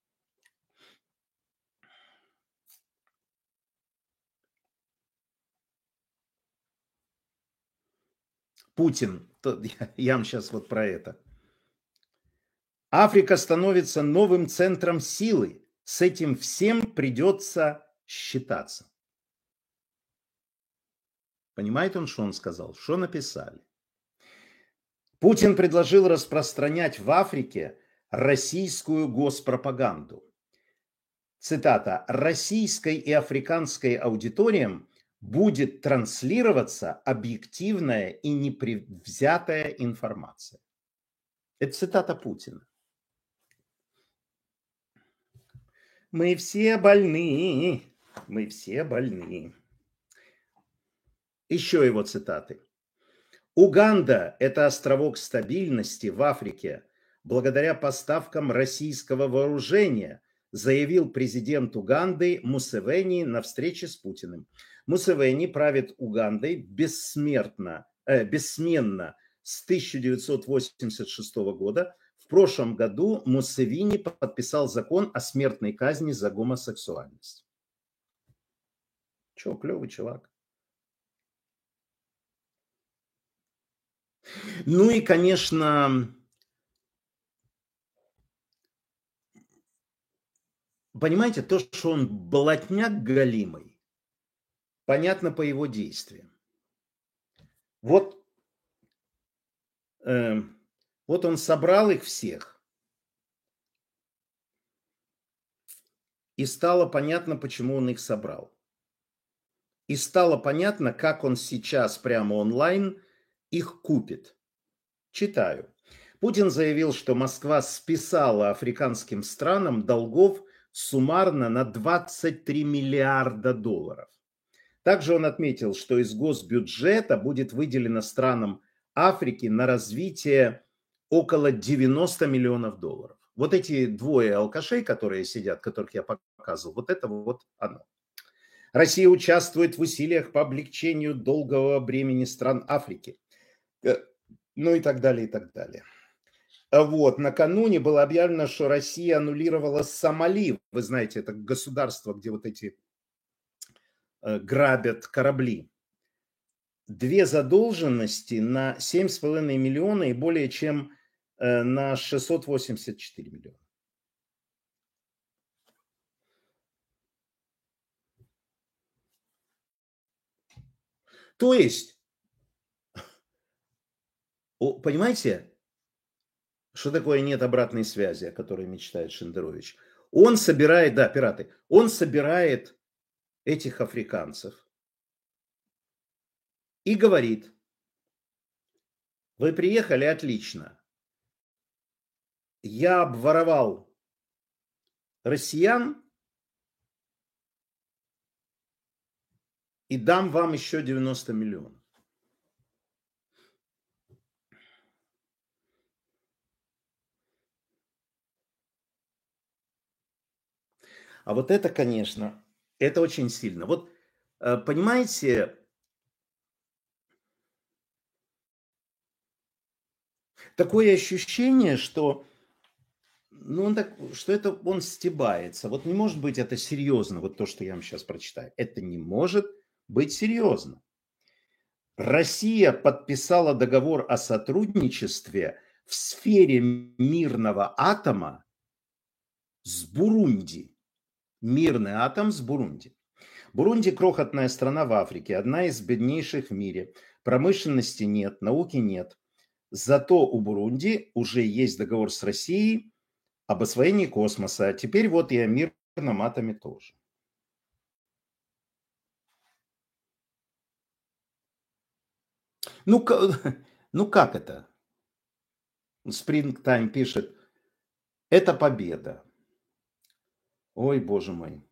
Путин, я вам сейчас вот про это. Африка становится новым центром силы. С этим всем придется считаться. Понимает он, что он сказал? Что написали? Путин предложил распространять в Африке российскую госпропаганду. Цитата. «Российской и африканской аудиториям будет транслироваться объективная и непредвзятая информация». Это цитата Путина. Мы все больны. Мы все больны. Еще его цитаты. Уганда – это островок стабильности в Африке благодаря поставкам российского вооружения, заявил президент Уганды Мусевени на встрече с Путиным. Мусевени правит Угандой бессменно с 1986 года. В прошлом году Мусевени подписал закон о смертной казни за гомосексуальность. Че, клевый чувак. Ну и, конечно, понимаете, то, что он блатняк галимый, понятно по его действиям. Вот он собрал их всех, и стало понятно, почему он их собрал. И стало понятно, как он сейчас прямо онлайн их купит. Читаю. Путин заявил, что Москва списала африканским странам долгов суммарно на 23 миллиарда долларов. Также он отметил, что из госбюджета будет выделено странам Африки на развитие около 90 миллионов долларов. Вот эти двое алкашей, которые сидят, которых я показывал, вот это вот оно. Россия участвует в усилиях по облегчению долгового бремени стран Африки. Ну и так далее, и так далее. Вот, накануне было объявлено, что Россия аннулировала Сомали. Вы знаете, это государство, где вот эти грабят корабли. Две задолженности на 7,5 миллиона и более чем на 684 миллиона. То есть, понимаете, что такое нет обратной связи, о которой мечтает Шендерович? Он собирает, да, пираты, он собирает этих африканцев и говорит: вы приехали, отлично. Я обворовал россиян и дам вам еще 90 миллионов. А вот это, конечно, это очень сильно. Вот, понимаете, такое ощущение, что, ну, что это он стебается. Вот не может быть это серьезно, вот то, что я вам сейчас прочитаю. Это не может быть серьезно. Россия подписала договор о сотрудничестве в сфере мирного атома с Бурунди. Мирный атом с Бурунди. Бурунди – крохотная страна в Африке, одна из беднейших в мире. Промышленности нет, науки нет. Зато у Бурунди уже есть договор с Россией об освоении космоса. А теперь вот и о мирном атоме тоже. Ну как это? Springtime пишет, это победа. Ой, боже мой.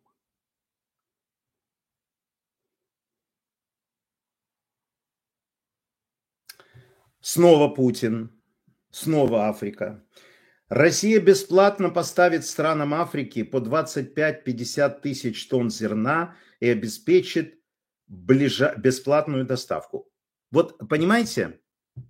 Снова Путин, снова Африка. Россия бесплатно поставит странам Африки по 25-50 тысяч тонн зерна и обеспечит бесплатную доставку. Вот понимаете,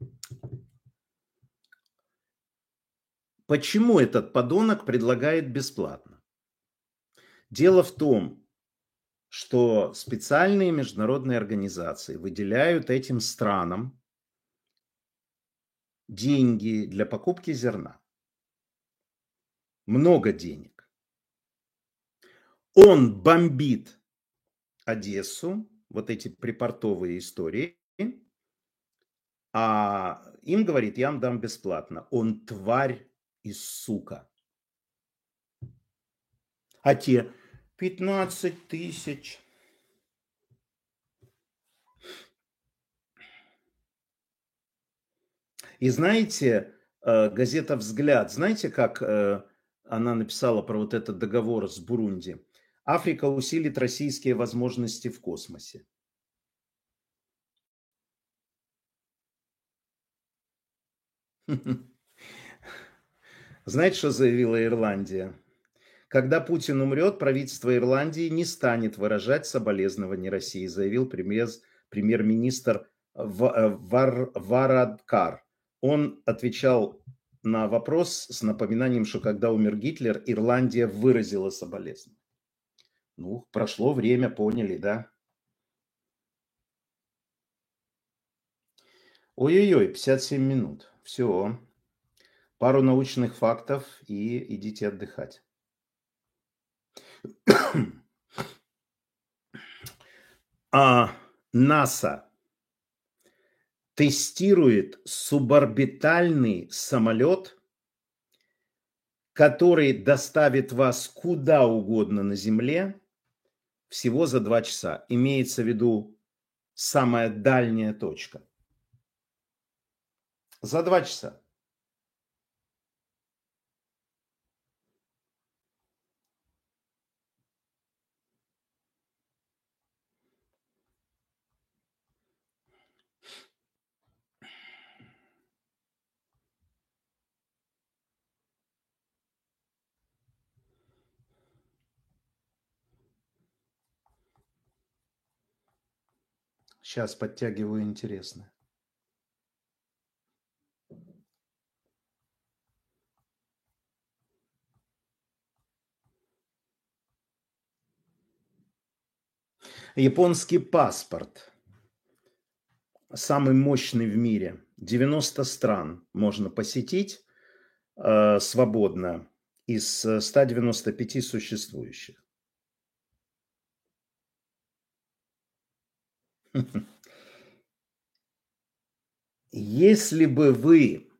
почему этот подонок предлагает бесплатно? Дело в том, что специальные международные организации выделяют этим странам деньги для покупки зерна. Много денег. Он бомбит Одессу, вот эти припортовые истории, а им говорит, я вам дам бесплатно. Он тварь и сука. А те 15 тысяч. И знаете, газета «Взгляд», знаете, как она написала про вот этот договор с Бурунди? Африка усилит российские возможности в космосе. Знаете, что заявила Ирландия? Когда Путин умрет, правительство Ирландии не станет выражать соболезнования России, заявил премьер-министр Варадкар. Он отвечал на вопрос с напоминанием, что когда умер Гитлер, Ирландия выразила соболезнования. Ну, прошло время, поняли, да? Ой-ой-ой, 57 минут. Все. Пару научных фактов и идите отдыхать. НАСА тестирует суборбитальный самолет, который доставит вас куда угодно на Земле всего за 2 часа. Имеется в виду самая дальняя точка. За 2 часа. Сейчас подтягиваю интересно. Японский паспорт. Самый мощный в мире. 90 стран можно посетить свободно из 195 существующих. Если бы вы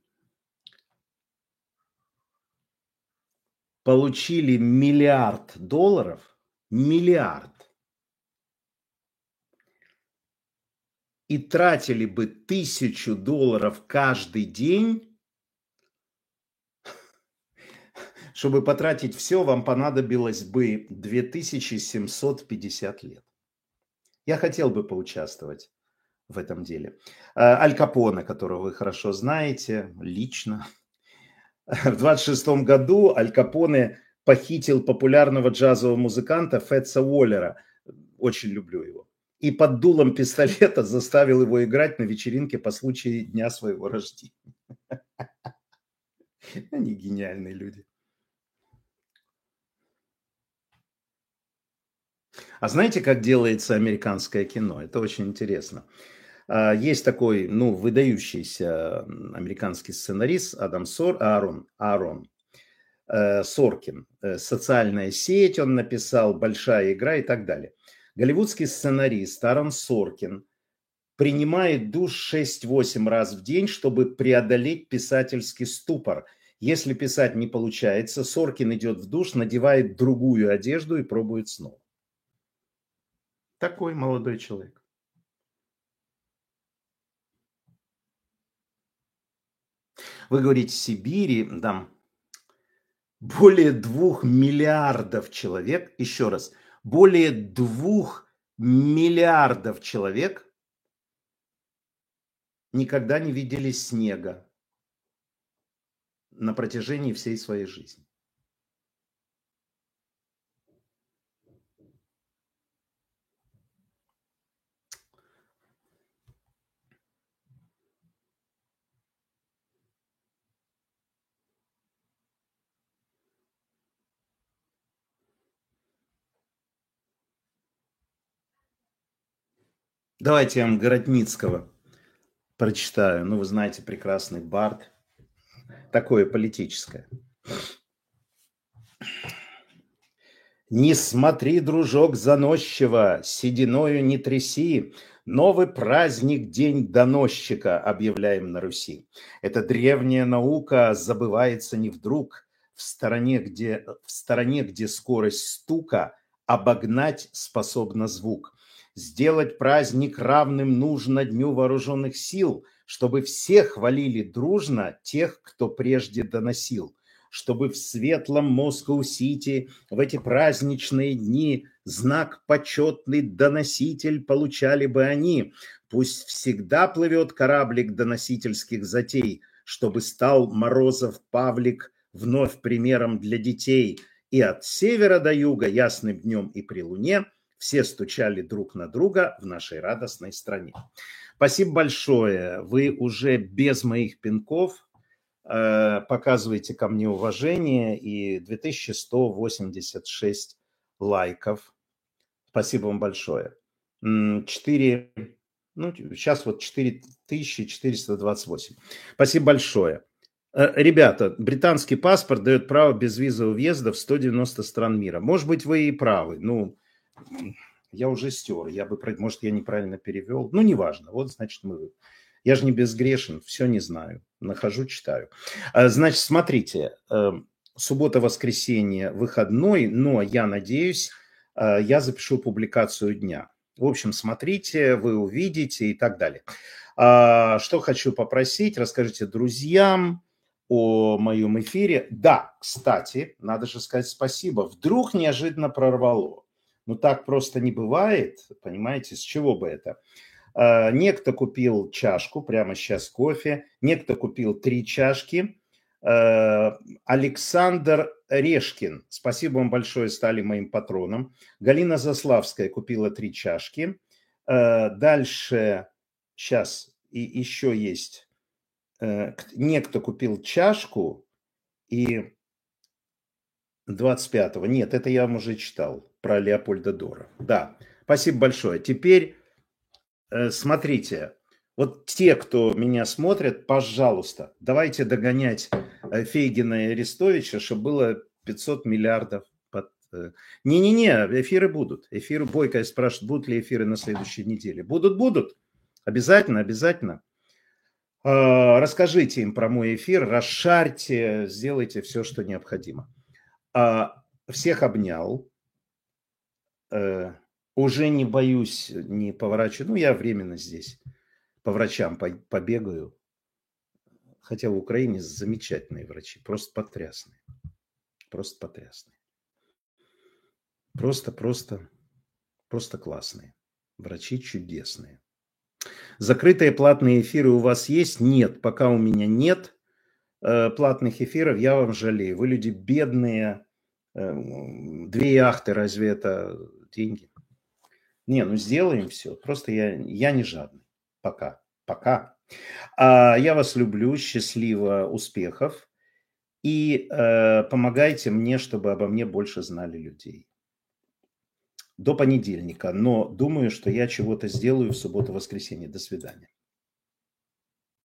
получили $1 миллиард, и тратили бы $1000 каждый день, чтобы потратить все, вам понадобилось бы 2750 лет. Я хотел бы поучаствовать в этом деле. Аль Капоне, которого вы хорошо знаете, лично. В 26 году Аль Капоне похитил популярного джазового музыканта Фетса Уоллера. Очень люблю его. И под дулом пистолета заставил его играть на вечеринке по случаю дня своего рождения. Они гениальные люди. А знаете, как делается американское кино? Это очень интересно. Есть такой, выдающийся американский сценарист Аарон Соркин. «Социальная сеть» он написал, «Большая игра» и так далее. Голливудский сценарист Аарон Соркин принимает душ 6-8 раз в день, чтобы преодолеть писательский ступор. Если писать не получается, Соркин идет в душ, надевает другую одежду и пробует снова. Такой молодой человек. Вы говорите, в Сибири, да, более 2 миллиардов человек, еще раз, более 2 миллиардов человек никогда не видели снега на протяжении всей своей жизни. Давайте я вам Городницкого прочитаю. Вы знаете, прекрасный бард. Такое политическое. «Не смотри, дружок, заносчиво, сединою не тряси, новый праздник, день доносчика объявляем на Руси. Эта древняя наука забывается не вдруг, в стороне, где скорость стука обогнать способна звук. Сделать праздник равным нужно Дню вооруженных сил, чтобы все хвалили дружно тех, кто прежде доносил. Чтобы в светлом Москоу-Сити в эти праздничные дни знак почетный доноситель получали бы они. Пусть всегда плывет кораблик доносительских затей, чтобы стал Морозов Павлик вновь примером для детей. И от севера до юга ясным днем и при луне все стучали друг на друга в нашей радостной стране». Спасибо большое. Вы уже без моих пинков показываете ко мне уважение, и 2186 лайков. Спасибо вам большое. Сейчас 4428. Спасибо большое. Ребята, британский паспорт дает право безвизового въезда в 190 стран мира. Может быть, вы и правы. Я уже стер. Может, я неправильно перевел. Неважно. Значит, я же не безгрешен, все не знаю. Нахожу, читаю. Значит, смотрите, суббота-воскресенье выходной, но я надеюсь, я запишу публикацию дня. В общем, смотрите, вы увидите и так далее. Что хочу попросить, расскажите друзьям о моем эфире. Да, кстати, надо же сказать спасибо. Вдруг неожиданно прорвало. Так просто не бывает, понимаете, с чего бы это? Некто купил чашку, прямо сейчас кофе, некто купил 3 чашки. Александр Решкин, спасибо вам большое, стали моим патроном. Галина Заславская купила 3 чашки. Дальше, сейчас, и еще есть, некто купил чашку и 25-го. Нет, это я вам уже читал про Леопольда Дора. Да, спасибо большое. Теперь смотрите, те, кто меня смотрят, пожалуйста, давайте догонять Фейгина и Арестовича, чтобы было 500 миллиардов. Не-не-не, эфиры будут. Бойко спрашивает, будут ли эфиры на следующей неделе. Будут. Обязательно. Расскажите им про мой эфир, расшарьте, сделайте все, что необходимо. Всех обнял. Уже не боюсь, не поворачиваю. Я временно здесь по врачам побегаю. Хотя в Украине замечательные врачи. Просто потрясные. Просто классные. Врачи чудесные. Закрытые платные эфиры у вас есть? Нет, пока у меня нет платных эфиров. Я вам жалею. Вы люди бедные. 2 яхты, разве это деньги? Не, ну сделаем все. Просто я не жадный. Пока. Я вас люблю, счастливо, успехов. И помогайте мне, чтобы обо мне больше знали людей. До понедельника. Но думаю, что я чего-то сделаю в субботу-воскресенье. До свидания.